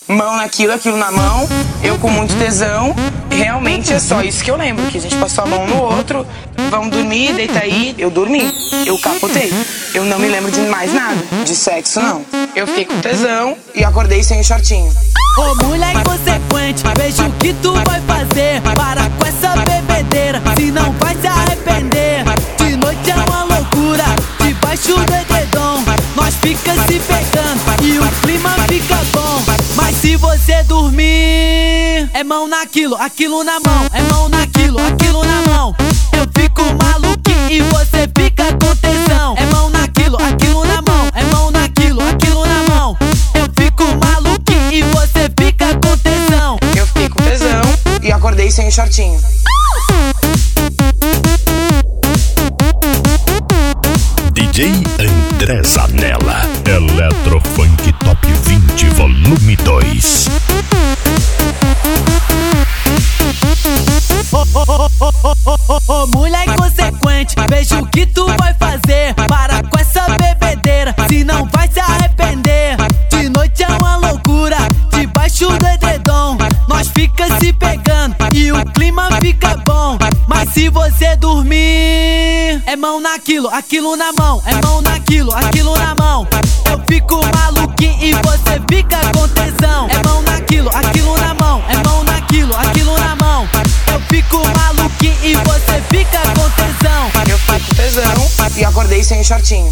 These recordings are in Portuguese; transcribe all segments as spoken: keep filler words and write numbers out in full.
Mão naquilo, aquilo na mão, eu com muito tesão. Realmente é só isso que eu lembro, que a gente passou a mão no outro. Vamos dormir, deita aí. Eu dormi, eu capotei. Eu não me lembro de mais nada, de sexo não. Eu fiquei com tesão e acordei sem o shortinho. Ô mulher inconsequente, veja o que tu vai fazer. Para com essa bebedeira, se não vai se arrepender. De noite é uma loucura, debaixo do edredom nós fica se pegando e o clima fica bom. Mas se você dormir, é mão naquilo, aquilo na mão. É mão naquilo, aquilo na mão. Eu fico maluquinho e você fica com tesão. É mão naquilo, aquilo na mão. É mão naquilo, aquilo na mão. Eu fico maluquinho e você fica com tesão. Eu fiquei com tesão e acordei sem o shortinho. D J André Zanella, Eletrofunk Top vinte, volume dois. Ô, ô, ô, ô, ô, ô, ô, mulher inconsequente, veja o que tu vai fazer. Para com essa bebedeira, se não vai se arrepender. De noite é uma loucura, debaixo do edredom nós fica se pegando e o clima fica bom. Mas se você dormir, é mão naquilo, aquilo na mão. É mão naquilo, aquilo na mão. Eu fico maluquinho e você fica com tesão. É mão naquilo, aquilo na mão. É mão naquilo, aquilo na mão. Eu fico maluquinho e você fica com tesão. Eu fiquei com tesão e acordei sem o shortinho.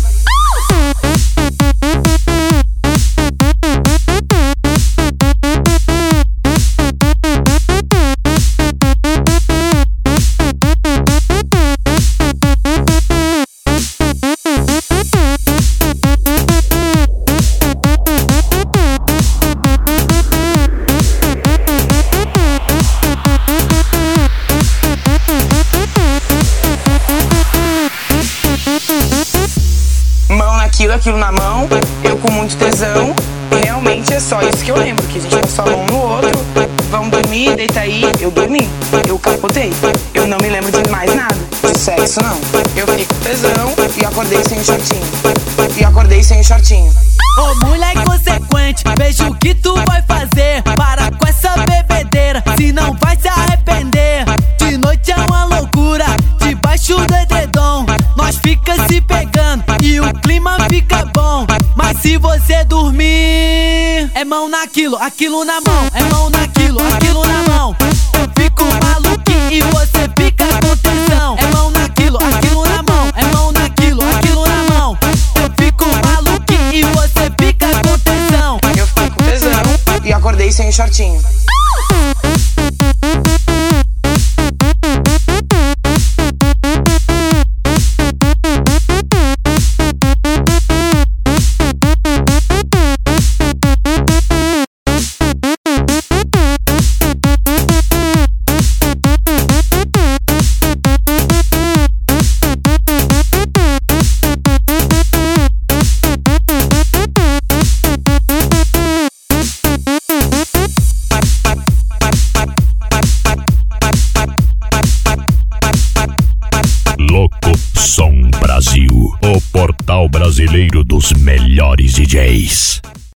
Mão naquilo, aquilo na mão, eu com muito tesão. Realmente é só isso que eu lembro, que a gente passou a mão no outro. Vamos dormir, deita aí. Eu dormi, eu capotei. Eu não me lembro de mais nada, de sexo não. Eu fiquei com tesão e acordei sem o shortinho. E acordei sem o shortinho. Ô mulher inconsequente, veja o que tu vai fazer. Para com essa bebedeira, se não vai se arrepender. De noite é uma loucura, debaixo do edredom nós fica se pegando e o clima fica bom. Mas se você dormir, é mão naquilo, aquilo na mão. É mão naquilo, aquilo na mão. Eu fico maluquinho e você fica com tesão. É mão naquilo, aquilo na mão. É mão naquilo, aquilo na mão. Eu fico maluquinho e você fica com tesão. Eu fiquei com tesão e acordei sem o shortinho. Loco Som Brasil, o portal brasileiro dos melhores D Js.